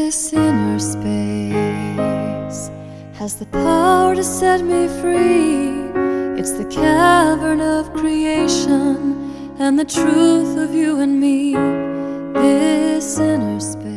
This inner space has the power to set me free. It's the cavern of creation and the truth of you and me. This inner space